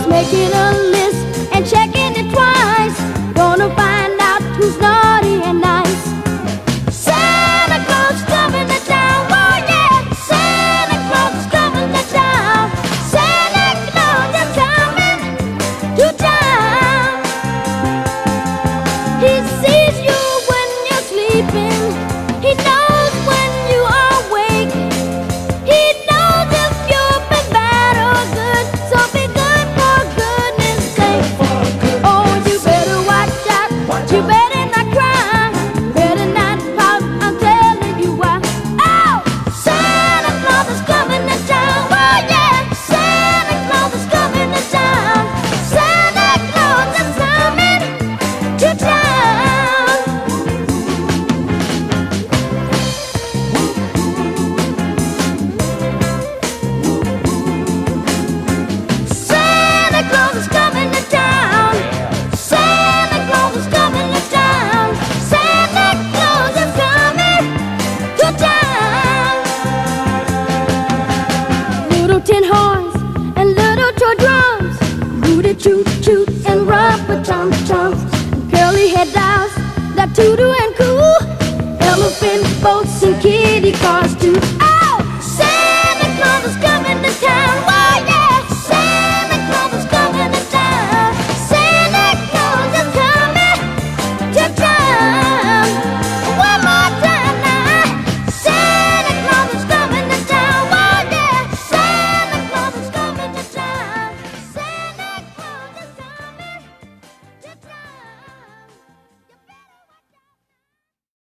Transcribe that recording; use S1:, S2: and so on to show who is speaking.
S1: He's making a list and checking it twice. Gonna find out who's naughty and nice. Santa Claus coming to town, oh yeah. Santa Claus is coming to town. Santa Claus is coming to town. He sees you when you're sleeping. He knows when you are awake. He knows if you've been bad or good. So be good for goodness sake. Oh, you better watch out. You better not cry. Better not pout. I'm telling you why. Oh, Santa Claus is coming to town. Oh yeah, Santa Claus is coming to town. Santa Claus is coming to town. Santa Claus is coming to town. Santa Claus is coming to town. Santa Claus is coming to town. Little tin horns and little toy drums, rooty toot toot and rubber tum tums, curly head dolls that toot and coo, elephant boats and kitty cars too.